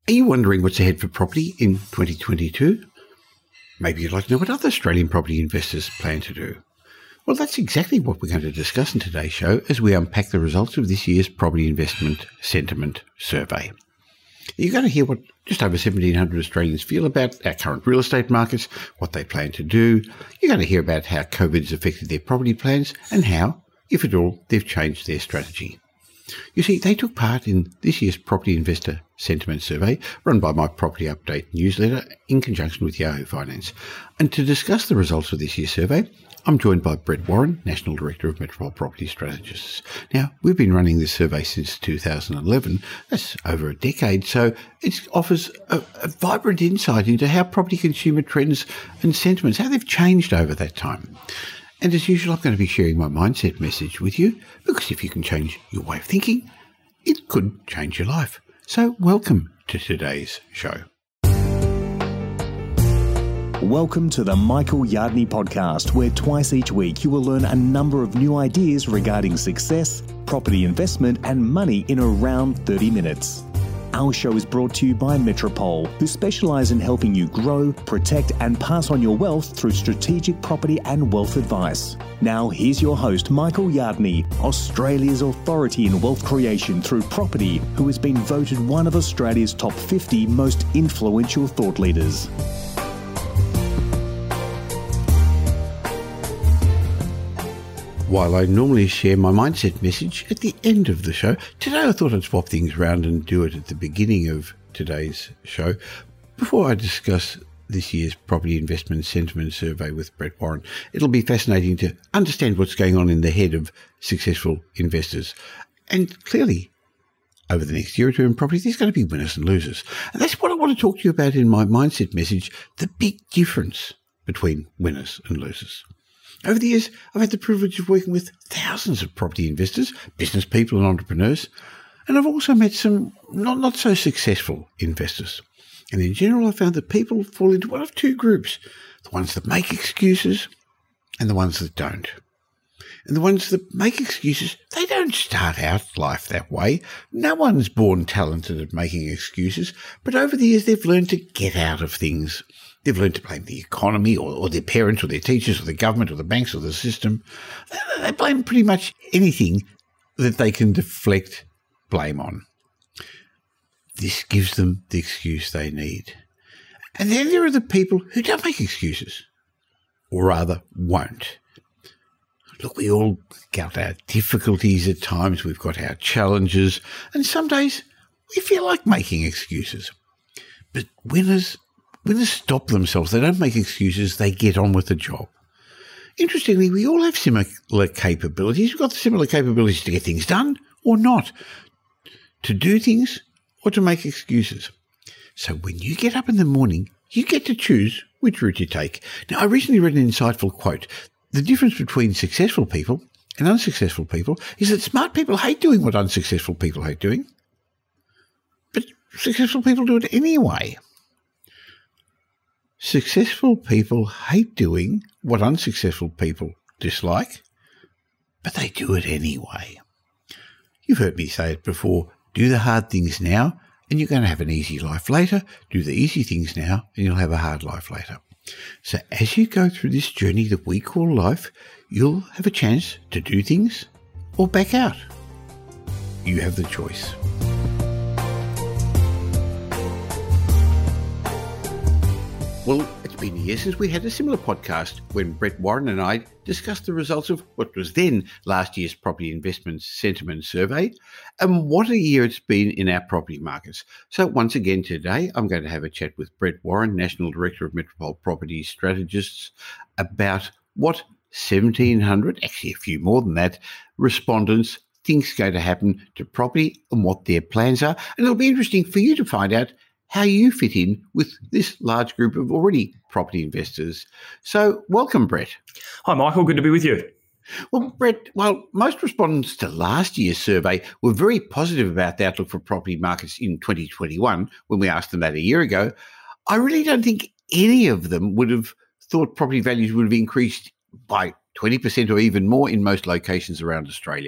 Are you wondering what's ahead for property in 2022? Maybe you'd like to know what other Australian property investors plan to do. Well, that's exactly what we're going to discuss in today's show as we unpack the results of this year's Property Investment Sentiment Survey. You're going to hear what just over 1,700 Australians feel about our current real estate markets, what they plan to do. You're going to hear about how COVID has affected their property plans and how, if at all, they've changed their strategy. You see, they took part in this year's Property Investor Sentiment Survey run by my Property Update newsletter in conjunction with Yahoo Finance. And to discuss the results of this year's survey, I'm joined by Brett Warren, National Director of Metropole Property Strategists. Now, we've been running this survey since 2011. That's over a decade, so it offers a vibrant insight into how property consumer trends and sentiments, how they've changed over that time. And as usual, I'm going to be sharing my mindset message with you, because if you can change your way of thinking, it could change your life. So welcome to today's show. Welcome to the Michael Yardney Podcast, where twice each week you will learn a number of new ideas regarding success, property investment and money in around 30 minutes. Our show is brought to you by Metropole, who specialise in helping you grow, protect and pass on your wealth through strategic property and wealth advice. Now here's your host, Michael Yardney, Australia's authority in wealth creation through property, who has been voted one of Australia's top 50 most influential thought leaders. While I normally share my mindset message at the end of the show, today I thought I'd swap things around and do it at the beginning of today's show before I discuss this year's Property Investment Sentiment Survey with Brett Warren. It'll be fascinating to understand what's going on in the head of successful investors. And clearly, over the next year or two in property, there's going to be winners and losers. And that's what I want to talk to you about in my mindset message, the big difference between winners and losers. Over the years, I've had the privilege of working with thousands of property investors, business people and entrepreneurs, and I've also met some not so successful investors. And in general, I found that people fall into one of two groups, the ones that make excuses and the ones that don't. And the ones that make excuses, they don't start out life that way. No one's born talented at making excuses, but over the years they've learned to get out of things. They've learned to blame the economy or their parents or their teachers or the government or the banks or the system. They blame pretty much anything that they can deflect blame on. This gives them the excuse they need. And then there are the people who don't make excuses, or rather won't. Look, we all got our difficulties at times, we've got our challenges, and some days we feel like making excuses. But winners stop themselves. They don't make excuses. They get on with the job. Interestingly, we all have similar capabilities. We've got the similar capabilities to get things done or not, to do things or to make excuses. So when you get up in the morning, you get to choose which route you take. Now, I recently read an insightful quote. The difference between successful people and unsuccessful people is that smart people hate doing what unsuccessful people hate doing, but successful people do it anyway. Successful people hate doing what unsuccessful people dislike, but they do it anyway. You've heard me say it before, do the hard things now and you're going to have an easy life later. Do the easy things now and you'll have a hard life later. So as you go through this journey that we call life, you'll have a chance to do things or back out. You have the choice. Well, it's been years since we had a similar podcast when Brett Warren and I discussed the results of what was then last year's Property Investment Sentiment Survey, and what a year it's been in our property markets. So once again today, I'm going to have a chat with Brett Warren, National Director of Metropole Property Strategists, about what 1,700, actually a few more than that, respondents think's going to happen to property and what their plans are. And it'll be interesting for you to find out how you fit in with this large group of already property investors. So welcome, Brett. Hi, Michael. Good to be with you. Well, Brett, while most respondents to last year's survey were very positive about the outlook for property markets in 2021, when we asked them that a year ago, I really don't think any of them would have thought property values would have increased by 20% or even more in most locations around Australia.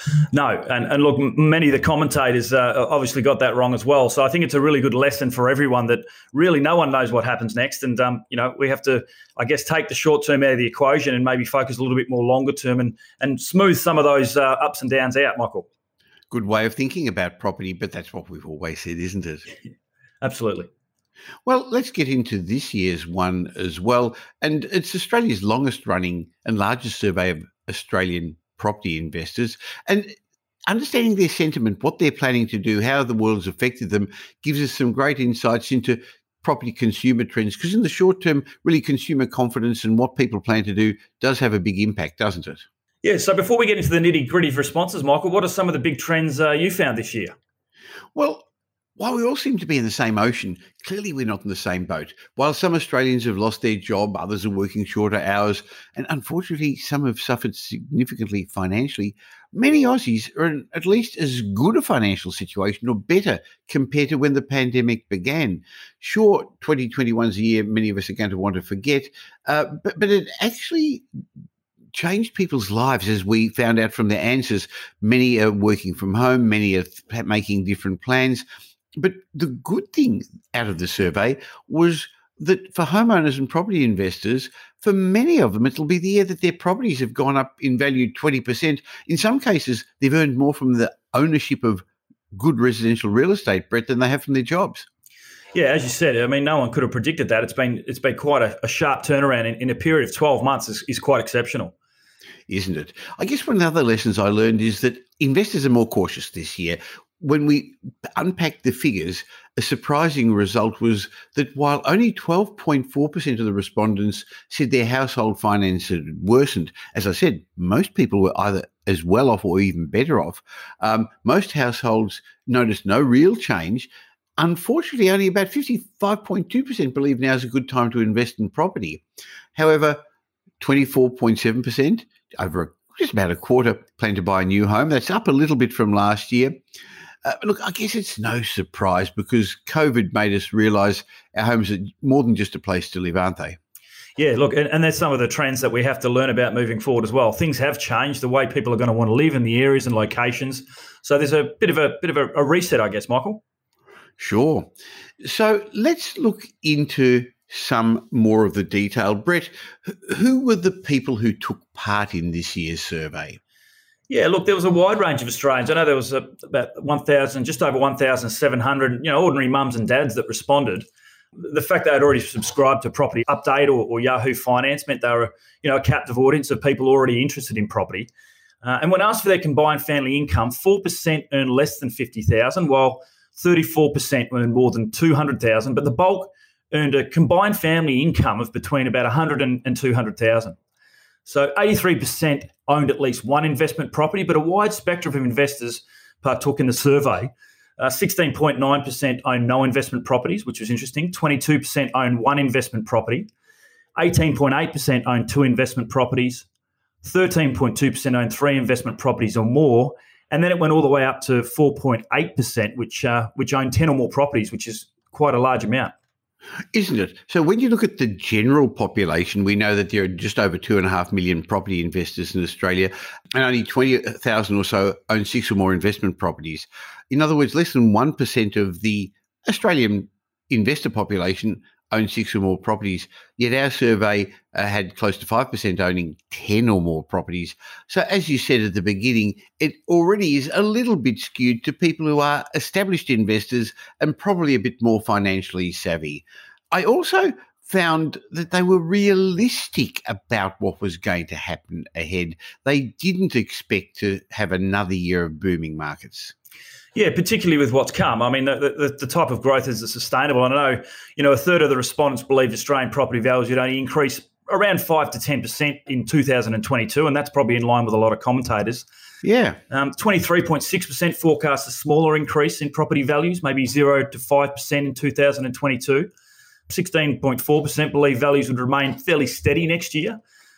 No, and look, many of the commentators obviously got that wrong as well. So I think it's a really good lesson for everyone that really no one knows what happens next. And, we have to, I guess, take the short term out of the equation and maybe focus a little bit more longer term and smooth some of those ups and downs out, Michael. Good way of thinking about property, but that's what we've always said, isn't it? Absolutely. Well, let's get into this year's one as well. And it's Australia's longest running and largest survey of Australian property investors. And understanding their sentiment, what they're planning to do, how the world has affected them, gives us some great insights into property consumer trends. Because in the short term, really consumer confidence and what people plan to do does have a big impact, doesn't it? Yeah, so before we get into the nitty-gritty of responses, Michael, what are some of the big trends you found this year? Well, while we all seem to be in the same ocean, clearly we're not in the same boat. While some Australians have lost their job, others are working shorter hours, and unfortunately some have suffered significantly financially, many Aussies are in at least as good a financial situation or better compared to when the pandemic began. Sure, 2021 is a year many of us are going to want to forget, but it actually changed people's lives, as we found out from their answers. Many are working from home, many are making different plans. But the good thing out of the survey was that for homeowners and property investors, for many of them, it'll be the year that their properties have gone up in value 20%. In some cases, they've earned more from the ownership of good residential real estate, Brett, than they have from their jobs. Yeah, as you said, I mean, no one could have predicted that. It's been quite a sharp turnaround in a period of 12 months is quite exceptional. Isn't it? I guess one of the other lessons I learned is that investors are more cautious this year. When we unpacked the figures, a surprising result was that while only 12.4% of the respondents said their household finance had worsened, as I said, most people were either as well off or even better off. Most households noticed no real change. Unfortunately, only about 55.2% believe now is a good time to invest in property. However, 24.7%, over just about a quarter, plan to buy a new home. That's up a little bit from last year. Look, I guess it's no surprise because COVID made us realise our homes are more than just a place to live, aren't they? Yeah, look, and there's some of the trends that we have to learn about moving forward as well. Things have changed, the way people are going to want to live in the areas and locations. So there's a bit of a reset, I guess, Michael. Sure. So let's look into some more of the detail. Brett, who were the people who took part in this year's survey? Yeah, look, there was a wide range of Australians. I know there was about 1,000, just over 1,700, ordinary mums and dads that responded. The fact they had already subscribed to Property Update or Yahoo Finance meant they were, a captive audience of people already interested in property. And when asked for their combined family income, 4% earned less than $50,000, while 34% earned more than $200,000. But the bulk earned a combined family income of between about $100,000 and $200,000. So 83% owned at least one investment property, but a wide spectrum of investors partook in the survey. 16.9% owned no investment properties, which was interesting. 22% owned one investment property. 18.8% owned two investment properties. 13.2% owned three investment properties or more. And then it went all the way up to 4.8%, which owned 10 or more properties, which is quite a large amount. Isn't it? So when you look at the general population, we know that there are just over 2.5 million property investors in Australia, and only 20,000 or so own six or more investment properties. In other words, less than 1% of the Australian investor population own six or more properties, yet our survey had close to 5% owning 10 or more properties. So as you said at the beginning, it already is a little bit skewed to people who are established investors and probably a bit more financially savvy. I also found that they were realistic about what was going to happen ahead. They didn't expect to have another year of booming markets. Yeah, particularly with what's come. I mean, the type of growth is sustainable. And I know, a third of the respondents believed Australian property values would only increase around 5 to 10% in 2022, and that's probably in line with a lot of commentators. Yeah. 23.6% forecast a smaller increase in property values, maybe 0 to 5% in 2022. 16.4% believe values would remain fairly steady next year.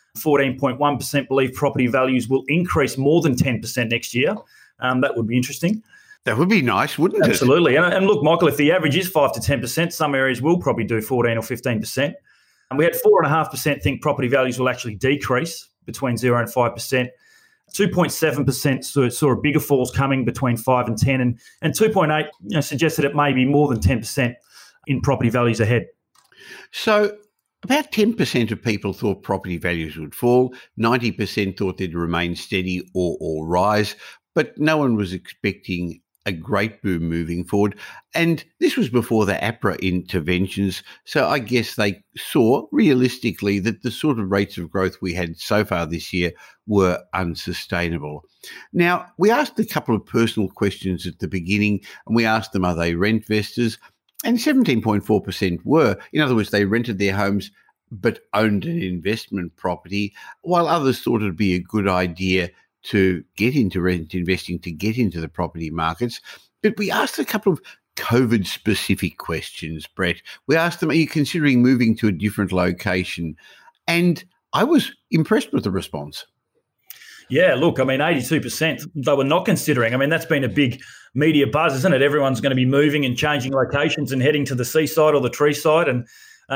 14.1% believe property values will increase more than 10% next year. That would be interesting. That would be nice, wouldn't it? Absolutely. And look, Michael, if the average is 5 to 10%, some areas will probably do 14 or 15%. And we had 4.5% think property values will actually decrease between 0 and 5%. 2.7% saw bigger falls coming between 5 and 10, and 2.8 suggested it may be more than 10% in property values ahead. So about 10% of people thought property values would fall, 90% thought they'd remain steady or rise, but no one was expecting a great boom moving forward. And this was before the APRA interventions. So I guess they saw realistically that the sort of rates of growth we had so far this year were unsustainable. Now, we asked a couple of personal questions at the beginning, and we asked them, are they rent investors? And 17.4% were. In other words, they rented their homes but owned an investment property, while others thought it'd be a good idea to get into rent investing, to get into the property markets. But we asked a couple of COVID-specific questions, Brett. We asked them, are you considering moving to a different location? And I was impressed with the response. Yeah, look, I mean, 82% they were not considering. I mean, that's been a big media buzz, isn't it? Everyone's going to be moving and changing locations and heading to the seaside or the tree side. And,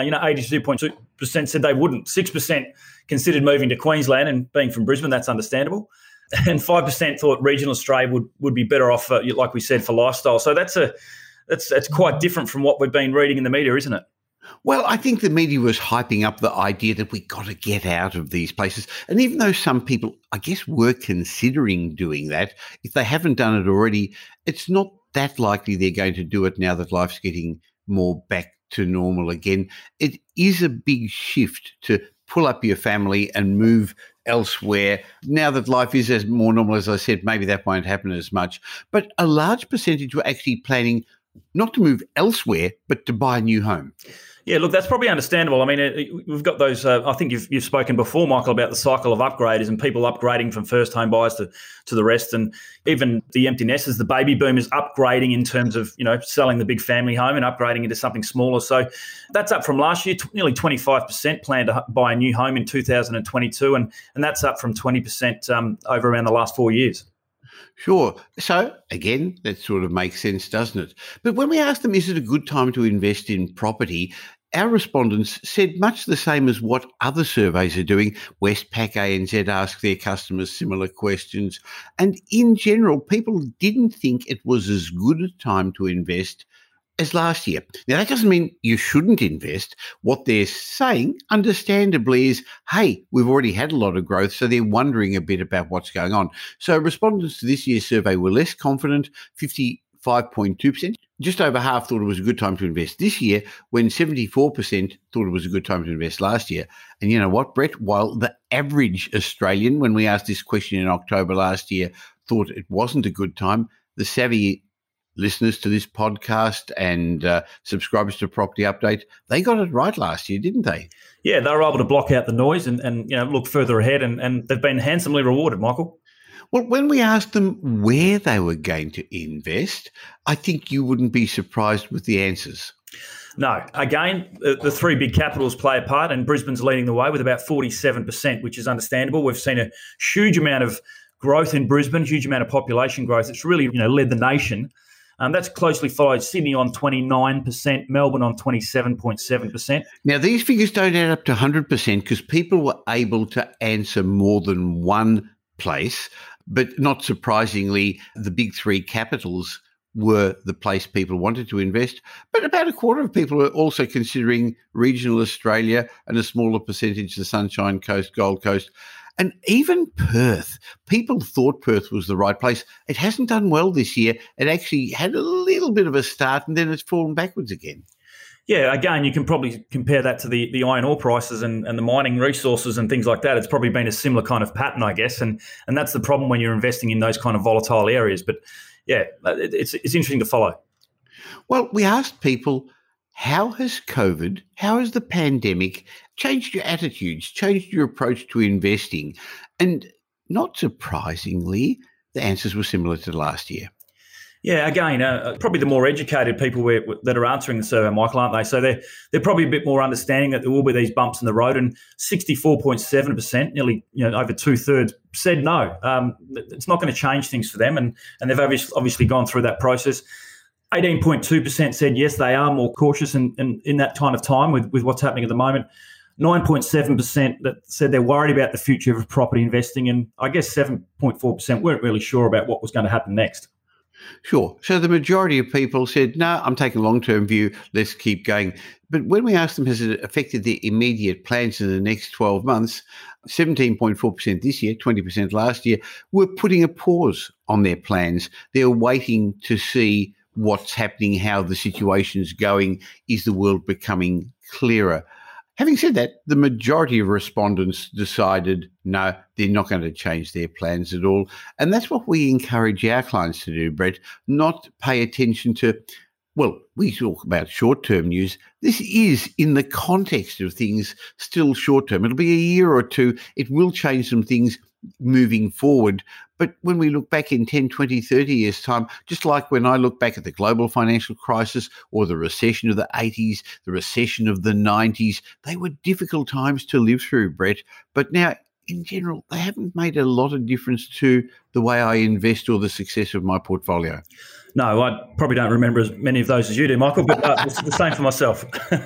82.2% said they wouldn't. 6% considered moving to Queensland, and being from Brisbane, that's understandable. And 5% thought regional Australia would be better off, like we said, for lifestyle. So that's quite different from what we've been reading in the media, isn't it? Well, I think the media was hyping up the idea that we got to get out of these places. And even though some people, I guess, were considering doing that, if they haven't done it already, it's not that likely they're going to do it now that life's getting more back to normal again. It is a big shift to pull up your family and move elsewhere. Now that life is as more normal, as I said, maybe that won't happen as much. But a large percentage were actually planning not to move elsewhere, but to buy a new home. Yeah, look, that's probably understandable. I mean, we've got those, I think you've spoken before, Michael, about the cycle of upgraders and people upgrading from first home buyers to the rest. And even the empty nesters, the baby boomers upgrading in terms of, selling the big family home and upgrading into something smaller. So that's up from last year. Nearly 25% plan to buy a new home in 2022. And that's up from 20% over around the last 4 years. Sure. So, again, that sort of makes sense, doesn't it? But when we asked them, is it a good time to invest in property, our respondents said much the same as what other surveys are doing. Westpac ANZ asked their customers similar questions. And in general, people didn't think it was as good a time to invest as last year. Now, that doesn't mean you shouldn't invest. What they're saying, understandably, is, hey, we've already had a lot of growth, so they're wondering a bit about what's going on. So respondents to this year's survey were less confident, 55.2%. Just over half thought it was a good time to invest this year, when 74% thought it was a good time to invest last year. And you know what, Brett? While the average Australian, when we asked this question in October last year, thought it wasn't a good time, the savvy listeners to this podcast and subscribers to Property Update, they got it right last year, didn't they? Yeah, they were able to block out the noise and look further ahead, and they've been handsomely rewarded, Michael. Well, when we asked them where they were going to invest, I think you wouldn't be surprised with the answers. No. Again, the three big capitals play a part, and Brisbane's leading the way with about 47%, which is understandable. We've seen a huge amount of growth in Brisbane, huge amount of population growth. It's really led the nation. That's closely followed Sydney on 29%, Melbourne on 27.7%. Now, these figures don't add up to 100% because people were able to answer more than one place, but not surprisingly, the big three capitals were the place people wanted to invest. But about a quarter of people are also considering regional Australia, and a smaller percentage the Sunshine Coast, Gold Coast. And even Perth, people thought Perth was the right place. It hasn't done well this year. It actually had a little bit of a start and then it's fallen backwards again. Yeah, again, you can probably compare that to the iron ore prices and the mining resources and things like that. It's probably been a similar kind of pattern, I guess. And that's the problem when you're investing in those kind of volatile areas. But yeah, it's interesting to follow. Well, we asked people, how has COVID, how has the pandemic changed your attitudes, changed your approach to investing? And not surprisingly, the answers were similar to last year. Yeah, again, probably the more educated people that are answering the survey, Michael, aren't they? So they're probably a bit more understanding that there will be these bumps in the road. And 64.7%, nearly over 2/3, said no. It's not going to change things for them, and they've obviously gone through that process. 18.2% said yes, they are more cautious in that kind of time with what's happening at the moment. 9.7% that said they're worried about the future of property investing, and I guess 7.4% weren't really sure about what was going to happen next. Sure. So the majority of people said, no, I'm taking a long-term view. Let's keep going. But when we asked them, has it affected their immediate plans in the next 12 months, 17.4% this year, 20% last year, were putting a pause on their plans. They're waiting to see what's happening, how the situation's going. Is the world becoming clearer? Having said that, the majority of respondents decided, no, they're not going to change their plans at all. And that's what we encourage our clients to do, Brett, not pay attention to, well, we talk about short-term news. This is, in the context of things, still short-term. It'll be a year or two. It will change some things moving forward. But when we look back in 10, 20, 30 years' time, just like when I look back at the global financial crisis or the recession of the 80s, the recession of the 90s, they were difficult times to live through, Brett. But now, in general, they haven't made a lot of difference to the way I invest or the success of my portfolio. No, I probably don't remember as many of those as you do, Michael, but it's the same for myself.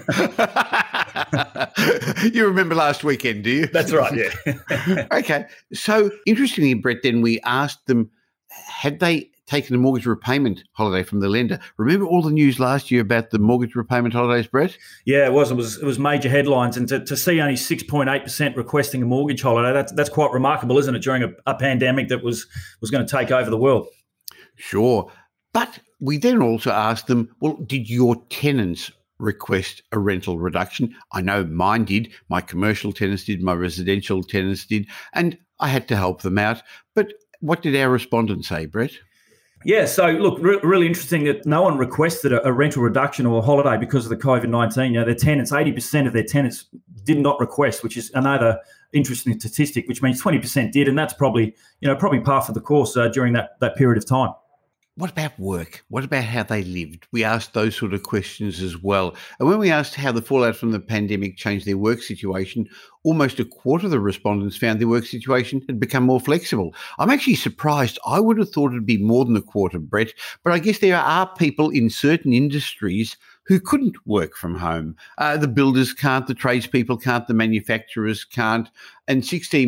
You remember last weekend, do you? That's right, yeah. Okay. So interestingly, Brett, then we asked them, had they taken a mortgage repayment holiday from the lender? Remember all the news last year about the mortgage repayment holidays, Brett? Yeah, it was. It was major headlines. And to see only 6.8% requesting a mortgage holiday, that's quite remarkable, isn't it, during a pandemic that was going to take over the world? Sure. But we then also asked them, well, did your tenants request a rental reduction? I know mine did, my commercial tenants did, my residential tenants did, and I had to help them out. But what did our respondents say, Brett? Yeah, so look, really interesting that no one requested a rental reduction or a holiday because of the COVID-19. Their tenants, 80% of their tenants did not request, which is another interesting statistic, which means 20% did, and that's probably par for the course during that period of time. What about work? What about how they lived? We asked those sort of questions as well. And when we asked how the fallout from the pandemic changed their work situation, almost a quarter of the respondents found their work situation had become more flexible. I'm actually surprised. I would have thought it'd be more than a quarter, Brett. But I guess there are people in certain industries who couldn't work from home. The builders can't, the tradespeople can't, the manufacturers can't. And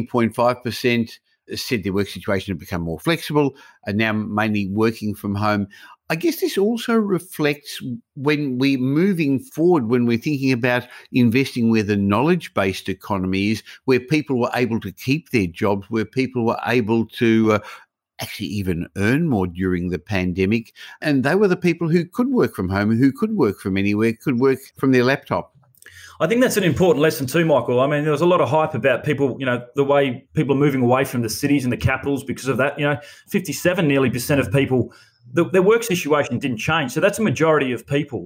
16.5% said their work situation had become more flexible and now mainly working from home. I guess this also reflects when we're moving forward, when we're thinking about investing where the knowledge-based economy is, where people were able to keep their jobs, where people were able to actually even earn more during the pandemic. And they were the people who could work from home, who could work from anywhere, could work from their laptop. I think that's an important lesson too, Michael. I mean, there was a lot of hype about people, the way people are moving away from the cities and the capitals because of that. 57% nearly of people, their work situation didn't change. So that's a majority of people.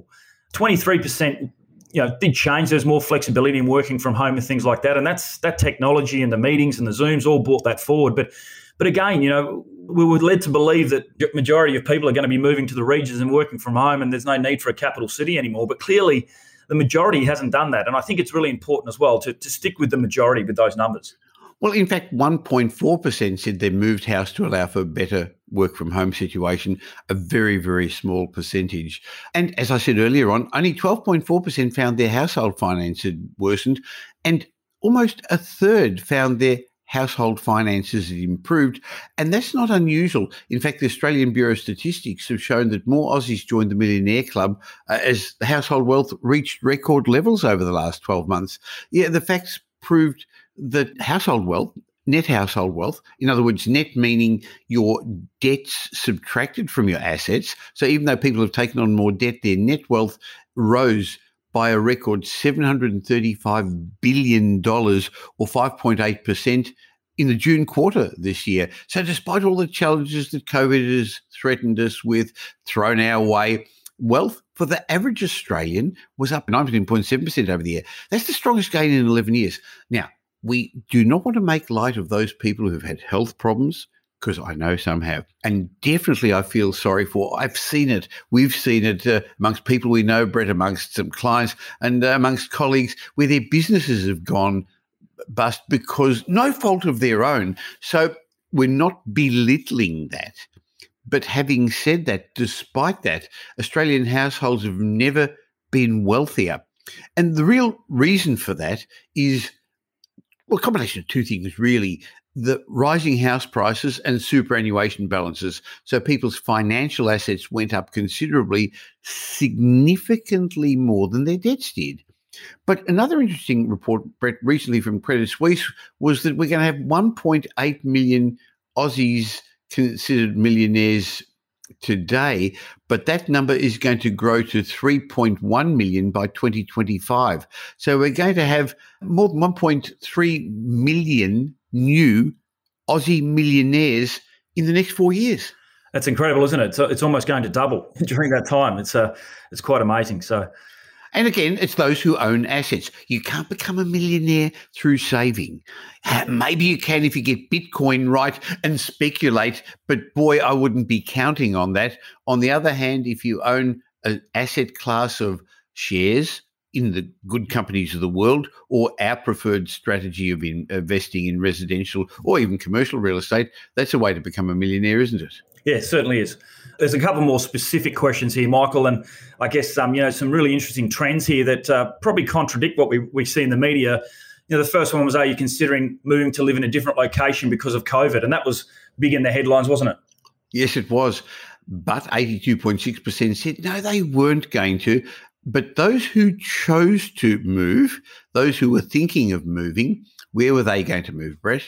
23%, did change. There's more flexibility in working from home and things like that. And that technology and the meetings and the Zooms all brought that forward. But again, we were led to believe that the majority of people are going to be moving to the regions and working from home, and there's no need for a capital city anymore. But clearly, the majority hasn't done that. And I think it's really important as well to stick with the majority with those numbers. Well, in fact, 1.4% said they moved house to allow for a better work from home situation, a very, very small percentage. And as I said earlier on, only 12.4% found their household finance had worsened, and almost a third found their household finances had improved, and that's not unusual. In fact, the Australian Bureau of Statistics have shown that more Aussies joined the Millionaire Club as the household wealth reached record levels over the last 12 months. Yeah, the facts proved that household wealth, net household wealth, in other words, net meaning your debts subtracted from your assets. So even though people have taken on more debt, their net wealth rose by a record $735 billion or 5.8% in the June quarter this year. So despite all the challenges that COVID has threatened us with, thrown our way, wealth for the average Australian was up 19.7% over the year. That's the strongest gain in 11 years. Now, we do not want to make light of those people who've had health problems, because I know some have. And definitely I feel sorry for. I've seen it. We've seen it amongst people we know, Brett, amongst some clients and amongst colleagues where their businesses have gone bust because no fault of their own. So we're not belittling that. But having said that, despite that, Australian households have never been wealthier. And the real reason for that is, well, a combination of two things, really. The rising house prices and superannuation balances. So people's financial assets went up considerably, significantly more than their debts did. But another interesting report, Brett, recently from Credit Suisse was that we're going to have 1.8 million Aussies considered millionaires today, but that number is going to grow to 3.1 million by 2025. So we're going to have more than 1.3 million new Aussie millionaires in the next 4 years. That's incredible, isn't it? So it's almost going to double during that time. It's quite amazing. So. And again, it's those who own assets. You can't become a millionaire through saving. Maybe you can if you get Bitcoin right and speculate, but boy, I wouldn't be counting on that. On the other hand, if you own an asset class of shares in the good companies of the world, or our preferred strategy of investing in residential or even commercial real estate, that's a way to become a millionaire, isn't it? Yeah, it certainly is. There's a couple more specific questions here, Michael, and I guess some really interesting trends here that probably contradict what we see in the media. The first one was, are you considering moving to live in a different location because of COVID? And that was big in the headlines, wasn't it? Yes, it was. But 82.6% said no, they weren't going to. But those who chose to move, those who were thinking of moving, where were they going to move, Brett?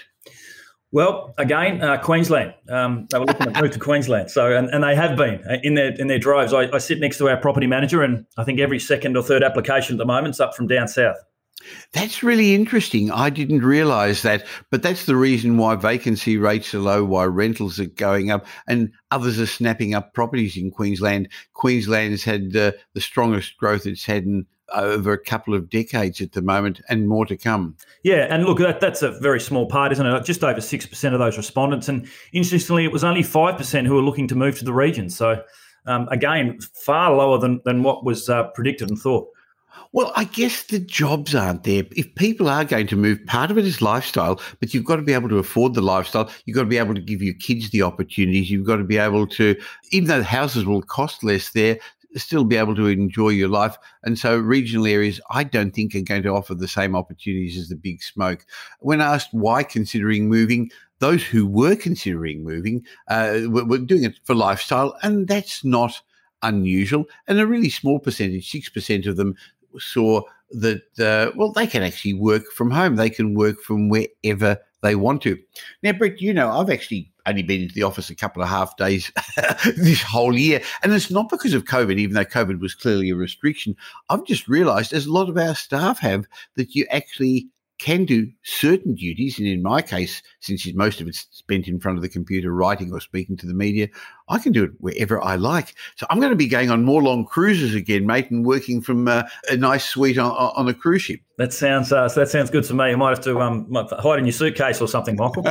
Well, again, Queensland. They were looking to move to Queensland, so and they have been in their drives. I sit next to our property manager, and I think every second or third application at the moment is up from down south. That's really interesting. I didn't realise that, but that's the reason why vacancy rates are low, why rentals are going up, and others are snapping up properties in Queensland. Queensland's had the strongest growth it's had in over a couple of decades at the moment, and more to come. Yeah, and look, that's a very small part, isn't it? Just over 6% of those respondents. And interestingly, it was only 5% who were looking to move to the region. So, again, far lower than what was predicted and thought. Well, I guess the jobs aren't there. If people are going to move, part of it is lifestyle, but you've got to be able to afford the lifestyle. You've got to be able to give your kids the opportunities. You've got to be able to, even though the houses will cost less there, still be able to enjoy your life. And so regional areas, I don't think, are going to offer the same opportunities as the big smoke. When asked why considering moving, those who were considering moving were doing it for lifestyle, and that's not unusual. And a really small percentage, 6% of them, saw that, they can actually work from home. They can work from wherever they want to. Now, Brett, I've actually only been into the office a couple of half days this whole year. And it's not because of COVID, even though COVID was clearly a restriction. I've just realised, as a lot of our staff have, that you actually can do certain duties. And in my case, since most of it's spent in front of the computer writing or speaking to the media, I can do it wherever I like. So I'm going to be going on more long cruises again, mate, and working from a nice suite on a cruise ship. That sounds good to me. You might have to hide in your suitcase or something, Michael.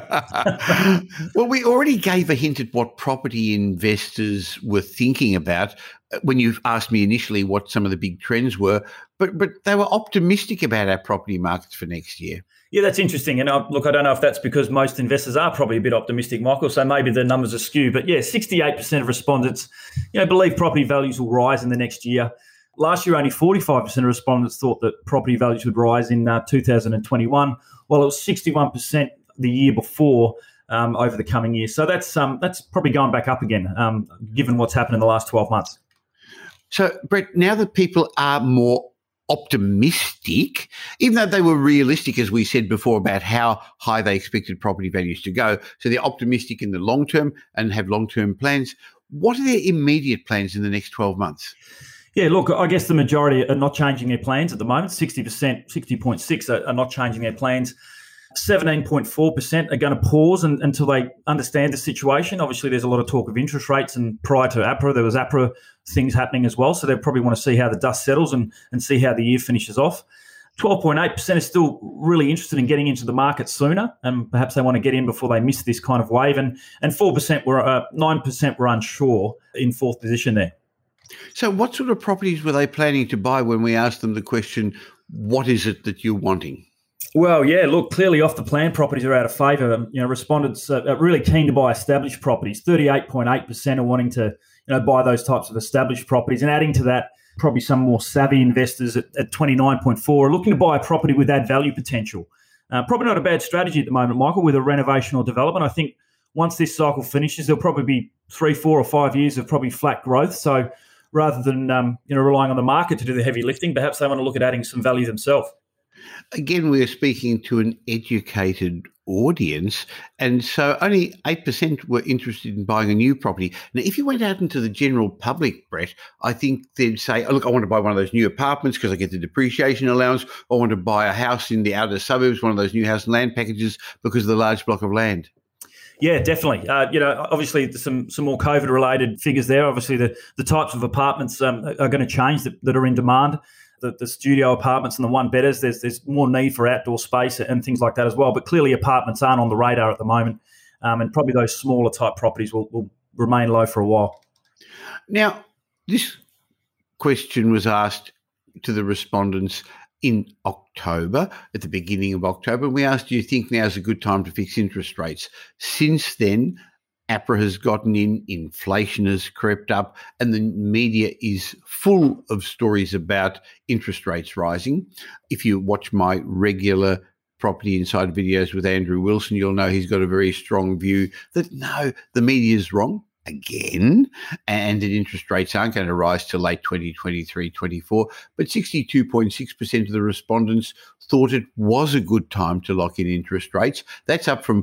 Well, we already gave a hint at what property investors were thinking about when you asked me initially what some of the big trends were, but they were optimistic about our property markets for next year. Yeah, that's interesting. And look, I don't know if that's because most investors are probably a bit optimistic, Michael, so maybe the numbers are skewed. But yeah, 68% of respondents, believe property values will rise in the next year. Last year, only 45% of respondents thought that property values would rise in 2021, while it was 61% the year before over the coming years. So that's probably going back up again, given what's happened in the last 12 months. So, Brett, now that people are more optimistic, even though they were realistic, as we said before, about how high they expected property values to go, so they're optimistic in the long term and have long-term plans, what are their immediate plans in the next 12 months? Yeah, look, I guess the majority are not changing their plans at the moment. 60%, 60.6% are not changing their plans. 17.4% are going to pause until they understand the situation. Obviously, there's a lot of talk of interest rates, and prior to APRA, there was APRA things happening as well. So they probably want to see how the dust settles and see how the year finishes off. 12.8% are still really interested in getting into the market sooner, and perhaps they want to get in before they miss this kind of wave. And 9% were unsure in fourth position there. So what sort of properties were they planning to buy when we asked them the question, what is it that you're wanting? Well, yeah, look, clearly off the plan properties are out of favour. Respondents are really keen to buy established properties. 38.8% are wanting to buy those types of established properties. And adding to that, probably some more savvy investors at 29.4 are looking to buy a property with add value potential. Probably not a bad strategy at the moment, Michael, with a renovation or development. I think once this cycle finishes, there'll probably be 3, 4 or 5 years of probably flat growth. So rather than relying on the market to do the heavy lifting, perhaps they want to look at adding some value themselves. Again, we're speaking to an educated audience, and so only 8% were interested in buying a new property. Now, if you went out into the general public, Brett, I think they'd say, oh, look, I want to buy one of those new apartments because I get the depreciation allowance. I want to buy a house in the outer suburbs, one of those new house and land packages because of the large block of land. Yeah, definitely. Obviously, there's some more COVID-related figures there. Obviously, the types of apartments are going to change that are in demand. The studio apartments and the one-bedders, there's more need for outdoor space and things like that as well. But clearly, apartments aren't on the radar at the moment, and probably those smaller type properties will remain low for a while. Now, this question was asked to the respondents in October, at the beginning of October. We asked, do you think now's a good time to fix interest rates? Since then, APRA has gotten in, inflation has crept up, and the media is full of stories about interest rates rising. If you watch my regular Property Insider videos with Andrew Wilson, you'll know he's got a very strong view that no, the media is wrong again, and that interest rates aren't going to rise till late 2023-24. But 62.6% of the respondents thought it was a good time to lock in interest rates. That's up from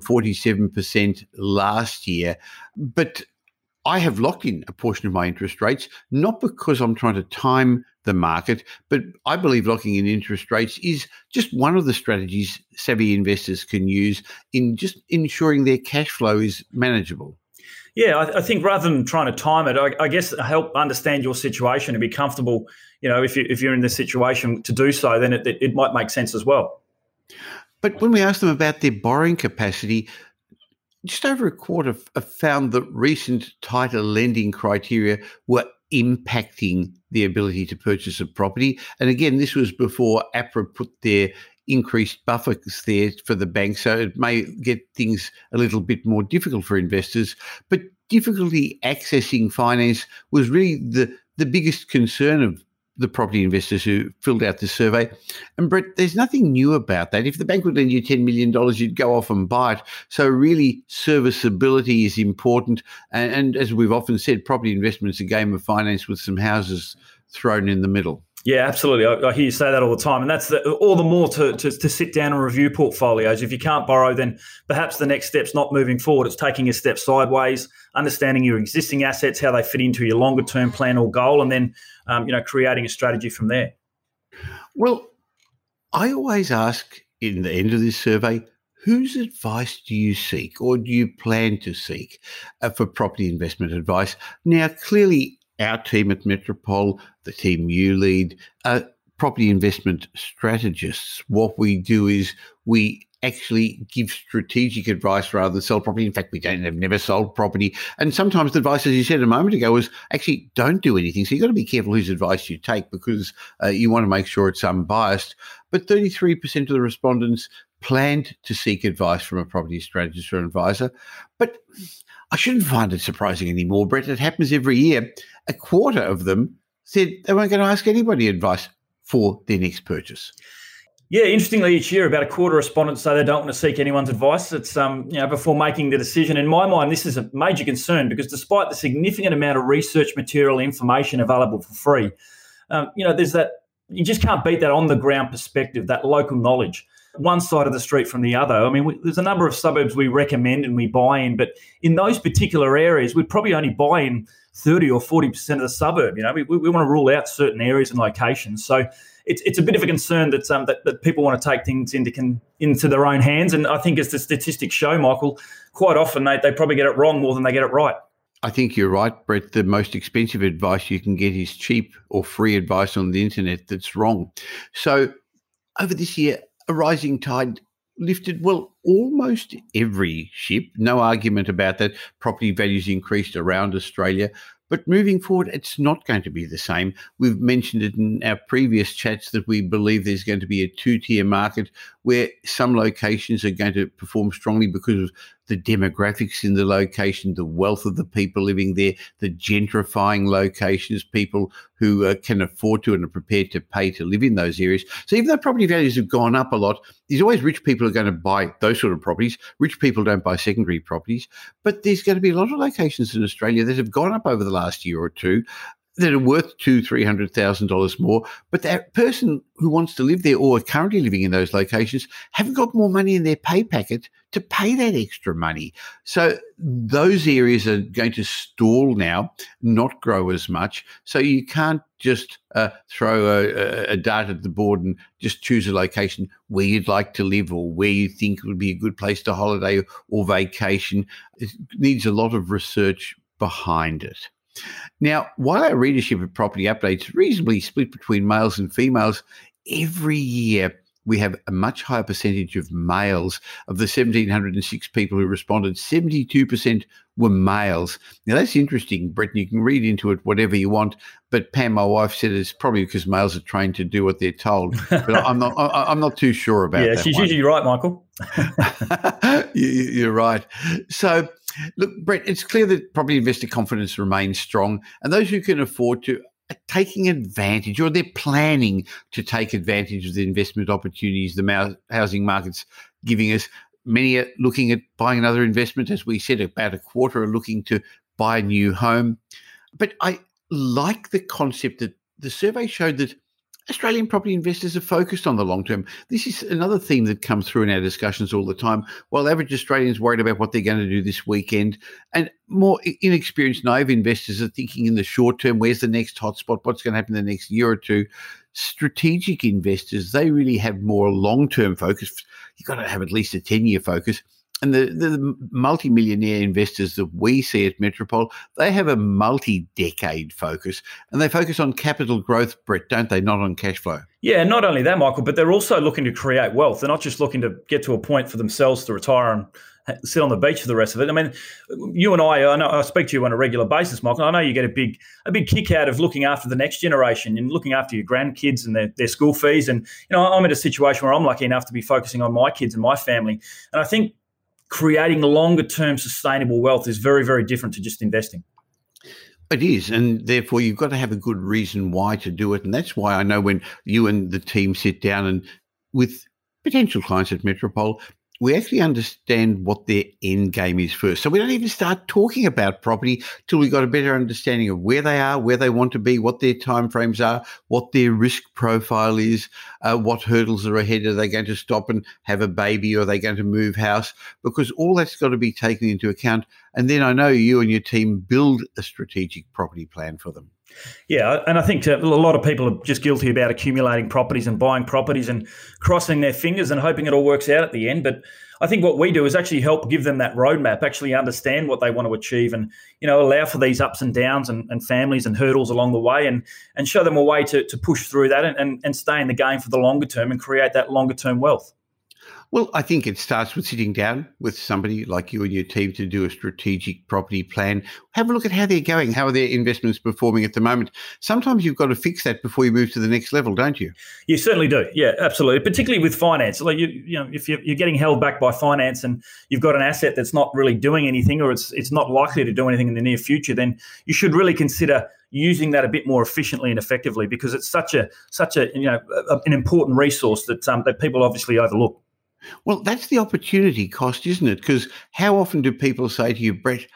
47% last year. But I have locked in a portion of my interest rates, not because I'm trying to time the market, but I believe locking in interest rates is just one of the strategies savvy investors can use in just ensuring their cash flow is manageable. Yeah, I think rather than trying to time it, I guess help understand your situation and be comfortable. If you're in this situation to do so, then it might make sense as well. But when we asked them about their borrowing capacity, just over a quarter found that recent tighter lending criteria were impacting the ability to purchase a property. And again, this was before APRA put their increased buffers there for the bank, so it may get things a little bit more difficult for investors. But difficulty accessing finance was really the biggest concern of the property investors who filled out the survey. And Brett, there's nothing new about that. If the bank would lend you $10 million, you'd go off and buy it. So really, serviceability is important. And as we've often said, property investment is a game of finance with some houses thrown in the middle. Yeah, absolutely. I hear you say that all the time. And that's all the more to sit down and review portfolios. If you can't borrow, then perhaps the next step's not moving forward. It's taking a step sideways, understanding your existing assets, how they fit into your longer term plan or goal, and then creating a strategy from there. Well, I always ask in the end of this survey, whose advice do you seek or do you plan to seek for property investment advice? Now, clearly, our team at Metropole, the team you lead, are property investment strategists. What we do is we actually give strategic advice rather than sell property. In fact, we have never sold property. And sometimes the advice, as you said a moment ago, is actually don't do anything. So you've got to be careful whose advice you take because you want to make sure it's unbiased. But 33% of the respondents planned to seek advice from a property strategist or advisor. But I shouldn't find it surprising anymore, Brett. It happens every year. A quarter of them said they weren't going to ask anybody advice for their next purchase. Yeah, interestingly, each year about a quarter of respondents say they don't want to seek anyone's advice. It's before making the decision. In my mind, this is a major concern because despite the significant amount of research material, information available for free, there's that you just can't beat that on the ground perspective, that local knowledge. One side of the street from the other. I mean, there's a number of suburbs we recommend and we buy in, but in those particular areas, we probably only buy in 30 or 40% of the suburb. We want to rule out certain areas and locations. So it's a bit of a concern that people want to take things into their own hands. And I think as the statistics show, Michael, quite often they probably get it wrong more than they get it right. I think you're right, Brett. The most expensive advice you can get is cheap or free advice on the internet that's wrong. So over this year, a rising tide lifted, almost every ship. No argument about that. Property values increased around Australia. But moving forward, it's not going to be the same. We've mentioned it in our previous chats that we believe there's going to be a two-tier market where some locations are going to perform strongly because of the demographics in the location, the wealth of the people living there, the gentrifying locations, people who can afford to and are prepared to pay to live in those areas. So even though property values have gone up a lot, there's always rich people who are going to buy those sort of properties. Rich people don't buy secondary properties. But there's going to be a lot of locations in Australia that have gone up over the last year or two that are worth $200,000-$300,000 more, but that person who wants to live there or are currently living in those locations haven't got more money in their pay packet to pay that extra money. So those areas are going to stall now, not grow as much. So you can't just throw a dart at the board and just choose a location where you'd like to live or where you think would be a good place to holiday or vacation. It needs a lot of research behind it. Now, while our readership of Property Updates is reasonably split between males and females, every year we have a much higher percentage of males. Of the 1,706 people who responded, 72% were males. Now, that's interesting, Brett, and you can read into it whatever you want, but Pam, my wife, said it's probably because males are trained to do what they're told. But I'm not too sure about that. Yeah, she's usually right, Michael. You're right. So, look, Brett, it's clear that property investor confidence remains strong, and those who can afford to are taking advantage, or they're planning to take advantage of the investment opportunities the housing market's giving us. Many are looking at buying another investment. As we said, about a quarter are looking to buy a new home. But I like the concept that the survey showed that Australian property investors are focused on the long term. This is another theme that comes through in our discussions all the time. While average Australians worried about what they're going to do this weekend, and more inexperienced, naive investors are thinking in the short term, where's the next hotspot, what's going to happen in the next year or two. Strategic investors, they really have more long-term focus. You've got to have at least a 10-year focus. And the multi-millionaire investors that we see at Metropole, they have a multi-decade focus, and they focus on capital growth, Brett, don't they? Not on cash flow. Yeah, not only that, Michael, but they're also looking to create wealth. They're not just looking to get to a point for themselves to retire and sit on the beach for the rest of it. I mean, you and I know I speak to you on a regular basis, Michael. I know you get a big kick out of looking after the next generation and looking after your grandkids and their school fees. And, I'm in a situation where I'm lucky enough to be focusing on my kids and my family. And I think creating longer-term sustainable wealth is very, very different to just investing. It is, and therefore you've got to have a good reason why to do it. And that's why I know when you and the team sit down and with potential clients at Metropole, we actually understand what their end game is first. So we don't even start talking about property till we've got a better understanding of where they are, where they want to be, what their timeframes are, what their risk profile is, what hurdles are ahead. Are they going to stop and have a baby, or are they going to move house? Because all that's got to be taken into account. And then I know you and your team build a strategic property plan for them. Yeah, and I think a lot of people are just guilty about accumulating properties and buying properties and crossing their fingers and hoping it all works out at the end. But I think what we do is actually help give them that roadmap, actually understand what they want to achieve and, allow for these ups and downs and families and hurdles along the way and show them a way to push through that and stay in the game for the longer term and create that longer term wealth. Well, I think it starts with sitting down with somebody like you and your team to do a strategic property plan. Have a look at how they're going. How are their investments performing at the moment? Sometimes you've got to fix that before you move to the next level, don't you? You certainly do. Yeah, absolutely. Particularly with finance. Like if you're getting held back by finance and you've got an asset that's not really doing anything, or it's not likely to do anything in the near future, then you should really consider using that a bit more efficiently and effectively, because it's such an important resource that people obviously overlook. Well, that's the opportunity cost, isn't it? Because how often do people say to you, Brett,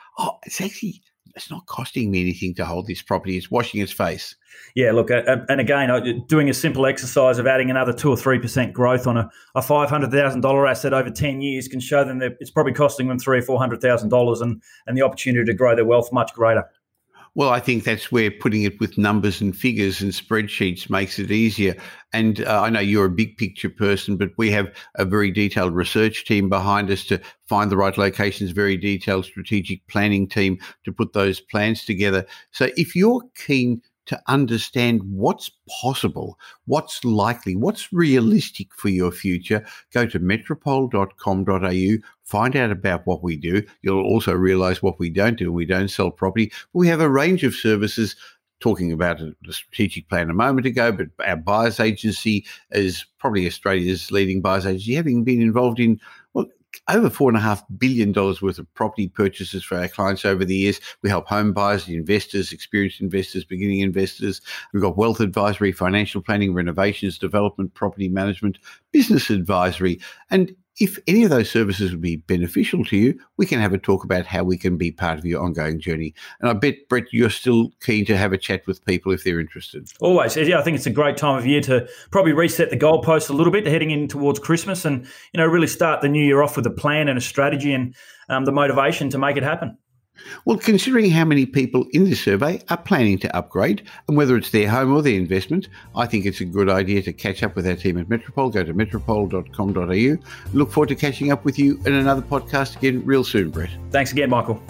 it's not costing me anything to hold this property, it's washing its face? Yeah, look, and again, doing a simple exercise of adding another 2 or 3% growth on a $500,000 asset over 10 years can show them that it's probably costing them $300,000 or $400,000 and the opportunity to grow their wealth much greater. Well, I think that's where putting it with numbers and figures and spreadsheets makes it easier. And I know you're a big picture person, but we have a very detailed research team behind us to find the right locations, very detailed strategic planning team to put those plans together. So if you're keen to understand what's possible, what's likely, what's realistic for your future, go to metropole.com.au, find out about what we do. You'll also realise what we don't do. We don't sell property. We have a range of services. Talking about the strategic plan a moment ago, but our buyers agency is probably Australia's leading buyers agency, having been involved in over $4.5 billion worth of property purchases for our clients over the years. We help home buyers, investors, experienced investors, beginning investors. We've got wealth advisory, financial planning, renovations, development, property management, business advisory. And if any of those services would be beneficial to you, we can have a talk about how we can be part of your ongoing journey. And I bet, Brett, you're still keen to have a chat with people if they're interested. Always. Yeah, I think it's a great time of year to probably reset the goalposts a little bit, heading in towards Christmas, and really start the new year off with a plan and a strategy and the motivation to make it happen. Well, considering how many people in this survey are planning to upgrade, and whether it's their home or their investment, I think it's a good idea to catch up with our team at Metropole. Go to metropole.com.au. Look forward to catching up with you in another podcast again real soon, Brett. Thanks again, Michael.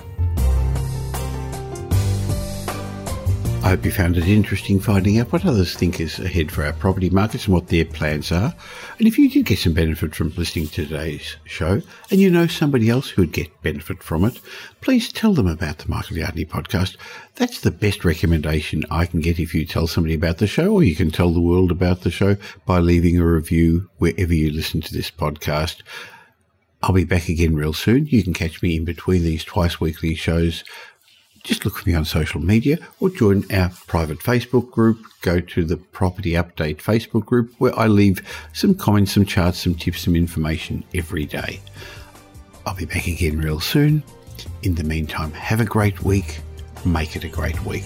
I hope you found it interesting finding out what others think is ahead for our property markets and what their plans are. And if you did get some benefit from listening to today's show, and you know somebody else who would get benefit from it, please tell them about the Michael Yardney podcast. That's the best recommendation I can get if you tell somebody about the show, or you can tell the world about the show by leaving a review wherever you listen to this podcast. I'll be back again real soon. You can catch me in between these twice weekly shows. Just look for me on social media or join our private Facebook group. Go to the Property Update Facebook group, where I leave some comments, some charts, some tips, some information every day. I'll be back again real soon. In the meantime, have a great week. Make it a great week.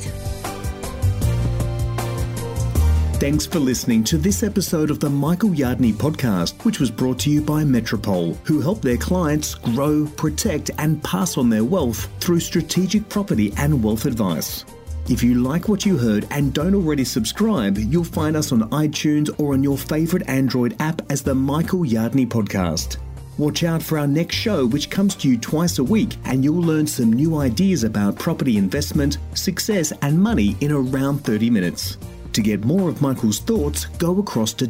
Thanks for listening to this episode of the Michael Yardney podcast, which was brought to you by Metropole, who help their clients grow, protect, and pass on their wealth through strategic property and wealth advice. If you like what you heard and don't already subscribe, you'll find us on iTunes or on your favourite Android app as the Michael Yardney podcast. Watch out for our next show, which comes to you twice a week, and you'll learn some new ideas about property investment, success, and money in around 30 minutes. To get more of Michael's thoughts, go across to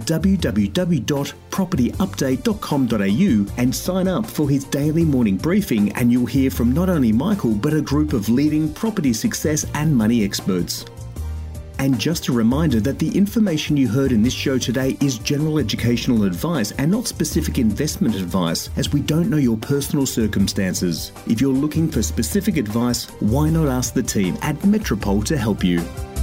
www.propertyupdate.com.au and sign up for his daily morning briefing, and you'll hear from not only Michael but a group of leading property success and money experts. And just a reminder that the information you heard in this show today is general educational advice and not specific investment advice, as we don't know your personal circumstances. If you're looking for specific advice, why not ask the team at Metropole to help you?